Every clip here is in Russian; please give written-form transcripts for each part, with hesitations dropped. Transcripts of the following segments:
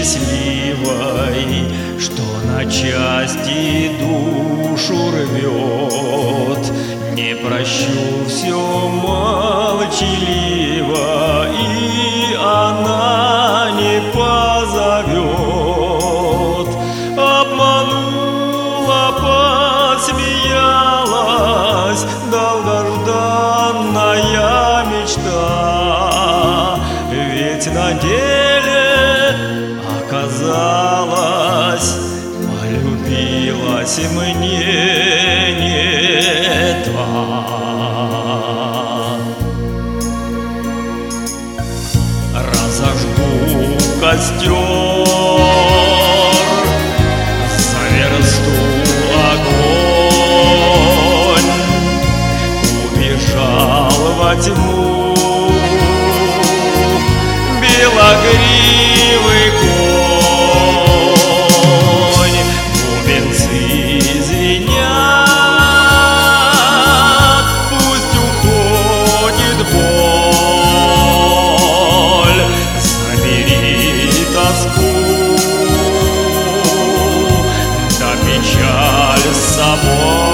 счастливой, что на части душу рвет. Не прощу все молчаливо, и она не позовет. Обманула, посмеялась, долгожданная мечта. Ведь на деле оказалось, полюбилась мне не та. Разожгу костер, за версту огонь, убежал во тьму белогривый конь. Бубенцы звенят, пусть уходит боль. Забери тоску, да печаль с собой.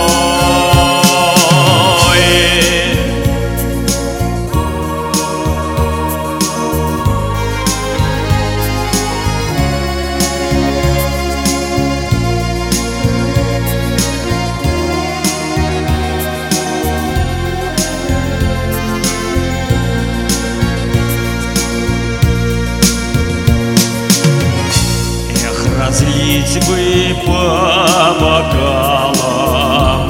Разлить бы по бокалам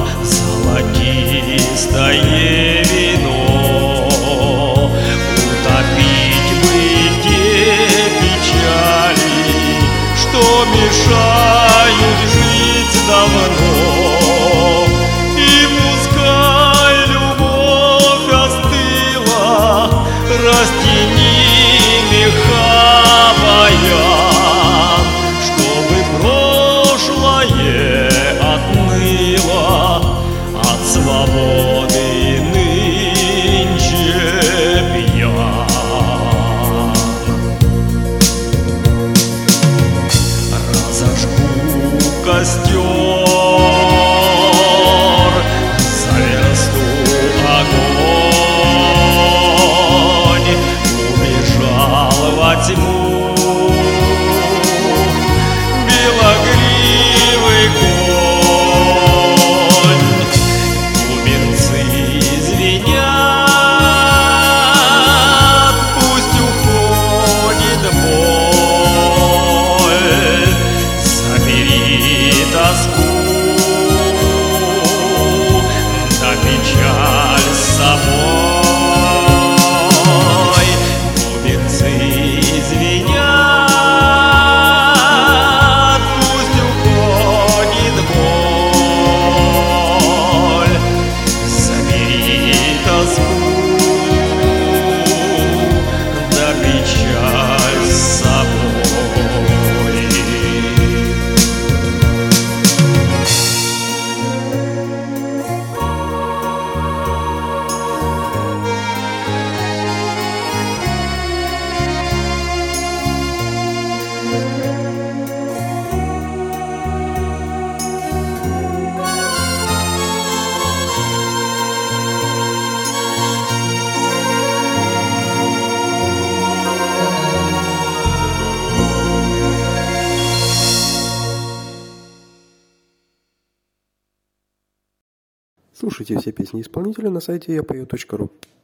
золотистое вино, утопить бы те печали, что мешают жить давно. И пускай любовь остыла, растяни меха баян, отныло от свободы нынче пьян. Разожгу костер, за версту огонь, убежал во тьму белогривый конь. Бубенцы звенят, пусть уходит боль. Забери тоску, да печаль с собой. Бубенцы звенят, пусть уходит боль. Забери тоску, да печаль с собой. Слушайте все песни исполнителя на сайте yapою.ru.